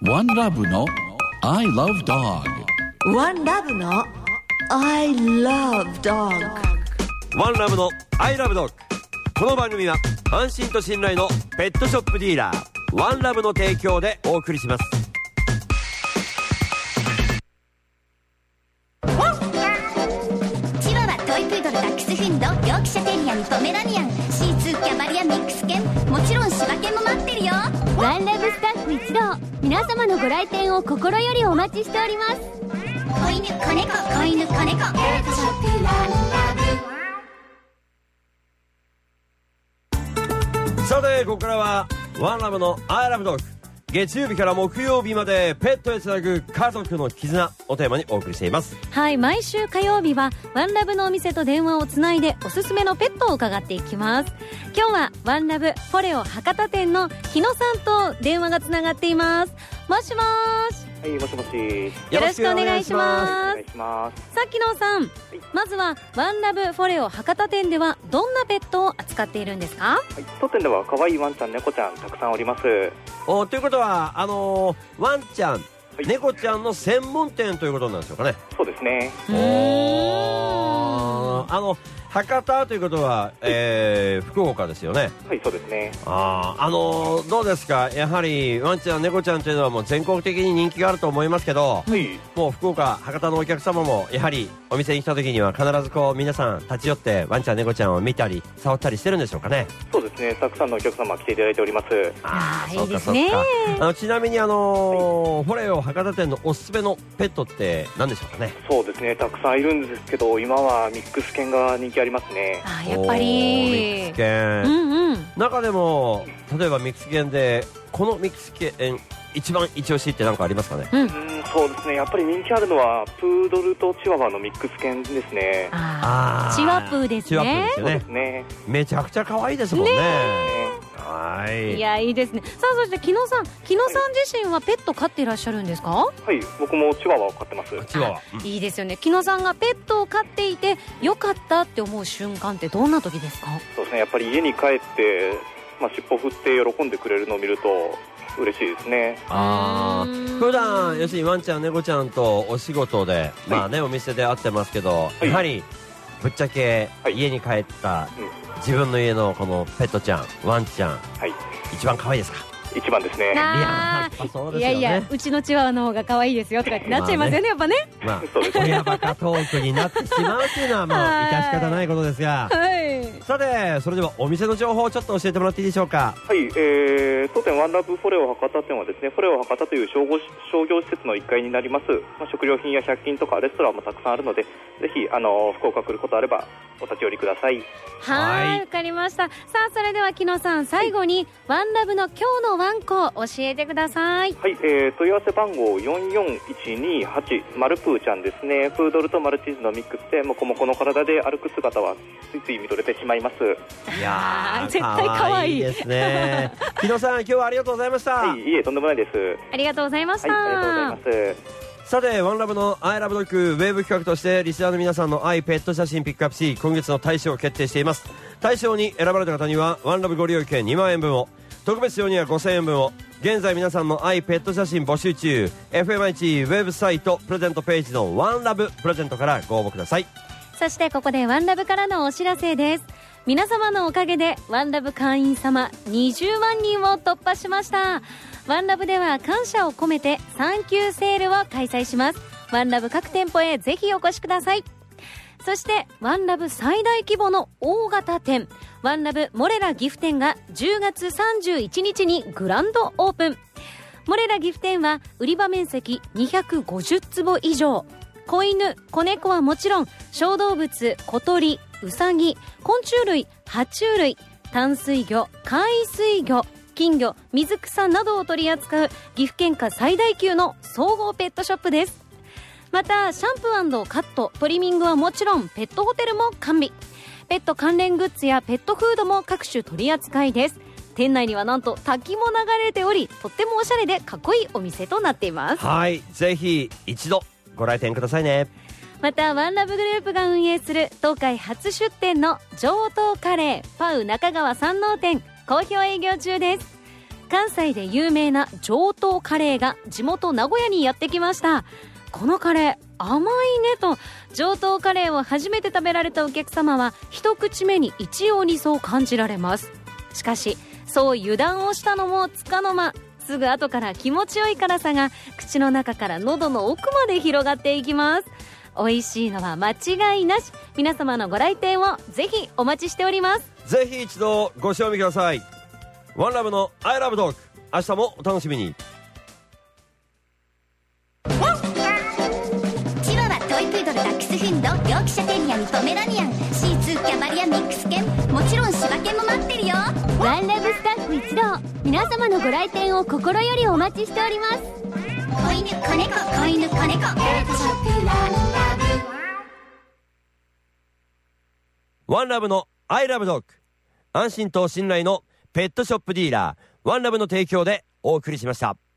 ワンラブの I love dog。 ワンラブの I love dog。 ワンラブの I love dog。 この番組は安心と信頼のペットショップディーラーワンラブの提供でお送りします。 チワワ、トイプードル、ダックスフンド、ヨークシャテリアン、ポメラニアン、シーツー、キャバリア、ミックス犬、もちろん柴犬も待ってるよ。 ワンラブスタッフ一同、皆様のご来店を心よりお待ちしております。 子犬、子猫、子犬、子猫、ペットショップワンラブ。 さて、ここからはワンラブの I love dog。 月曜日から木曜日までペットへつなぐ家族の絆をテーマにお送りしています。 はい、毎週火曜日はワンラブのお店と電話をつないでおすすめのペットを伺っていきます。今日はワンラブフォレオ博多店の日野さんと電話がつながっています。もしもーし。 はい、もしもし。 よろしくお願いします。 お願いします。 さっきのさん、まずはワンラブフォレオ博多店ではどんなペットを扱っているんですか？ はい、当店では可愛いワンちゃん、猫ちゃんたくさんおります。 ということはワンちゃん、猫ちゃんの専門店ということなんでしょうかね。 そうですね。 博多ということは、福岡ですよね。 はい、そうですね。 どうですか、やはりワンちゃん猫ちゃんというのはもう全国的に人気があると思いますけど、 はい、 もう福岡博多のお客様もやはりお店に来た時には必ずこう皆さん立ち寄ってワンちゃん猫ちゃんを見たり触ったりしてるんでしょうかね。 そうですね、たくさんのお客様来ていただいております。 いいですね。 ちなみにフォレオ博多店のおすすめのペットって何でしょうかね。 そうですね、たくさんいるんですけど、今はミックス犬が人気ありますね。 やっぱりミックス犬、中でも例えばミックス犬でこのミックス犬一番一押しって何かありますかね？ そうですね、やっぱり人気あるのはプードルとチワワのミックス犬ですね。 チワプーですね。 チワプーですよね。 そうですね。 めちゃくちゃ可愛いですもんね。はい。 いや、いいですね。さあ、そして木野さん自身はペット飼っていらっしゃるんですか？ はい、僕もチワワを飼ってます。 チワワ、 いいですよね。木野さんがペットを飼っていてよかったって思う瞬間ってどんな時ですか？ そうですね、やっぱり家に帰って、尻尾振って喜んでくれるのを見ると嬉しいですね。 普段要するにワンちゃん猫ちゃんとお仕事で、お店で会ってますけど、やはりぶっちゃけ家に帰った、自分の家のこのペットちゃんワンちゃん、一番可愛いですか？ 一番ですね。 いやいや、うちのチワワの方が可愛いですよとかってなっちゃいますよね、やっぱね。 親バカトークになってしまうというのはもう致し方ないことですが、さて、それではお店の情報をちょっと教えてもらっていいでしょうか？ はい、当店ワンラブフォレオ博多店はですね、フォレオ博多という商業施設の1階になります。食料品や100均とかレストランもたくさんあるので、ぜひ福岡来ることあればお立ち寄りください。 はい、わかりました。さあ、それでは木野さん、最後にワンラブの今日のワンコ教えてください。 はい、問い合わせ番号44128、マルプーちゃんですね。プードルとマルチーズのミックスでモコモコの体で歩く姿はついつい見とれてしまいます。 いやー、 絶対可愛いですね。木野さん、今日はありがとうございました。 はい、いえ、とんでもないです。 ありがとうございました。 はい、ありがとうございます。 さて、ワンラブの I love dog ウェブ企画としてリスナーの皆さんの愛ペット写真ピックアップし、今月の大賞を決定しています。大賞に選ばれた方にはワンラブご利用券2万円分を、特別賞には5000円分を。現在皆さんの愛ペット写真募集中。 FMIC ウェブサイトプレゼントページのワンラブプレゼントからご応募ください。 そしてここでワンラブからのお知らせです。皆様のおかげでワンラブ会員様20万人を突破しました。ワンラブでは感謝を込めてサンキューセールを開催します。ワンラブ各店舗へぜひお越しください。そしてワンラブ最大規模の大型店、ワンラブモレラ岐阜店が10月31日にグランドオープン。モレラ岐阜店は売り場面積250坪以上、子犬子猫はもちろん小動物小鳥ウサギ昆虫類爬虫類淡水魚海水魚金魚水草などを取り扱う岐阜県下最大級の総合ペットショップです。またシャンプー&カットトリミングはもちろんペットホテルも完備。ペット関連グッズやペットフードも各種取り扱いです。店内にはなんと滝も流れており、とってもおしゃれでかっこいいお店となっています。 はい、ぜひ一度ご来店くださいね。 またワンラブグループが運営する東海初出店の上等カレーパウ中川山王店好評営業中です。 関西で有名な上等カレーが地元名古屋にやってきました。このカレー甘いねと上等カレーを初めて食べられたお客様は一口目に一様にそう感じられます。しかしそう油断をしたのもつかの間、すぐ後から気持ちよい辛さが口の中から喉の奥まで広がっていきます。美味しいのは間違いなし。皆様のご来店をぜひお待ちしております。 ぜひ一度ご賞味ください。ワンラブの I love dog、 明日もお楽しみに。 チワワ、トイプードル、ダックスフンド、ヨークシャテリアにポメラニアン、シーツー、キャバリア、ミックス犬、もちろん柴犬も待ってるよ。 ワンラブスタッフ一同、皆様のご来店を心よりお待ちしております。 子犬、子猫、子犬、子猫、ペットショップワンラブ。 ワンラブの I love dog、 安心と信頼のペットショップディーラーワンラブの提供でお送りしました。